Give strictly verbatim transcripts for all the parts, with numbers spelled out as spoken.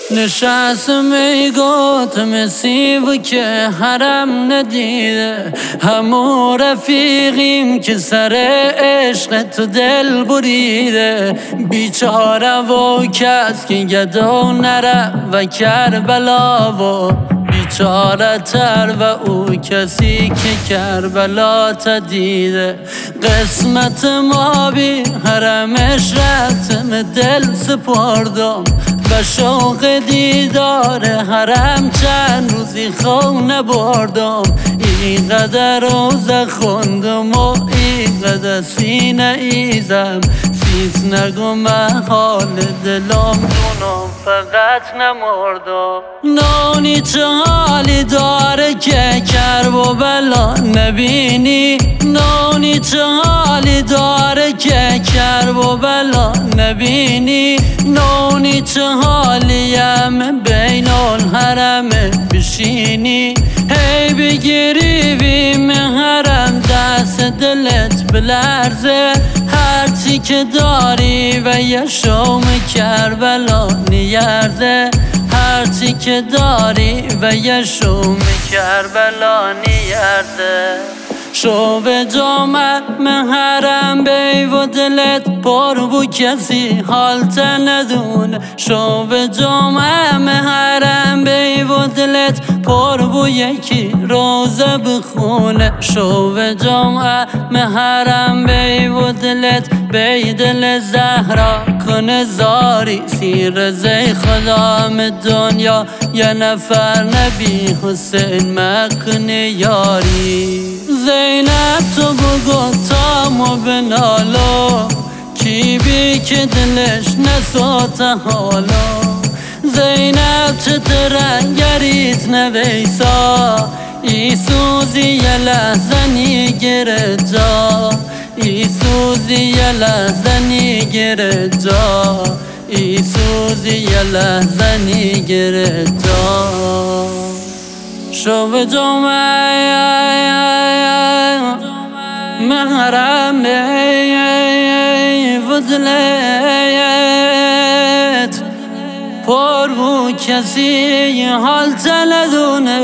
نشست میگوتم سیو که حرم ندیده، همون رفیقیم که سر عشق تو دل بریده. بیچاره و کس که گدا نره و کربلا و بیچاره تر و او کسی که کربلا تا دیده. قسمت ما بی حرمش رتم دل سپردم، به شوق دیدار حرم چند روزی خو نبردم. اینقدر روزه خوندم و اینقدر سینه ایزم، سیز نگو من حال دلم دونم فقط نمردم. نانی چه حالی داره که کرب و بلا نبینی، نانی چه حالی داره که کرب و بلا نبینی. نانی چه حالیم بین الحرم بشینی، هی بگیری ویم حرم دست دلت بلرزه. هرچی که داری و یه شوم کربلا نیرزه، هرچی که داری و یه شوم کربلا نیرزه. شو به جامع حرم بی و دلت پر بو کسی حالت ندونه. شو به جامع حرم بی و دلت پر بو یکی روزه بخونه. شو به جامع حرم بی و دلت بی دل زهرا کنه زاری. سیر زی خدام دنیا یه نفر نبی حسین مکنه یاری. زینب تو بگو تامو بنالو، کی بی که دلش نسوت حالو. زینب چه ترنگریت نویسا، ای سوزی یه لحظه نیگره جا. ای سوزی یه لحظه نیگره جا، ای سوزی یه لحظه نیگره جا. شو به جمعه محرم و دلت پر بو کسی حالت ندونه.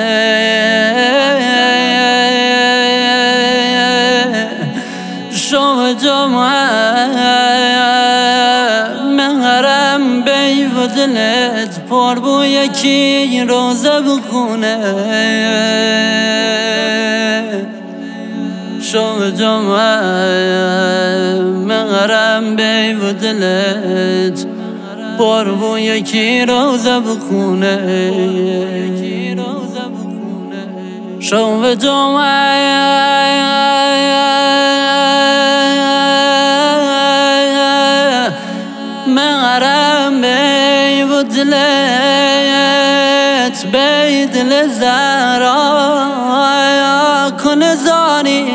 شو به جمعه محرم بی و دلت پر بو یکی روزه بخونه. شو به جمعه محرم بی و دلت پر بو یکی روزه بخونه. شو به جمعه محرم بی و دلت بی دل زهرا کنه زاری.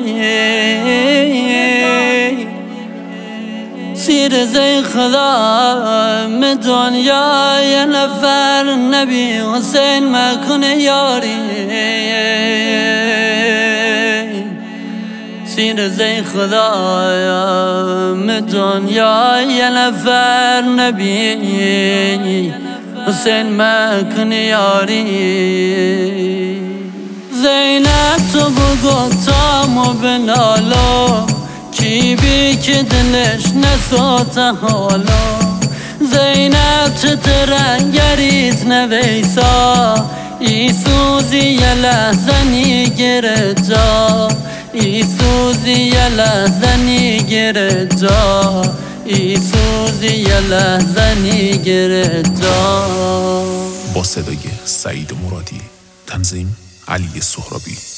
سیر زی خدا من دنیا یه نفر نبی حسین مکنه یاری. سیر زی خدا من دنیا یه نفر نبی حسین مکنه یاری. زینب تو بگو تامو بنالو، کی بی که دلش نسوت حالو. زینب چه ترنگریت نویسا، ای سوزی یه لحظه نیگره جا. ای سوزی یه لحظه نیگره جا، ای سوزی یه لحظه نیگره جا. با صدای سعید مرادی، تنظیم علی سهرابی.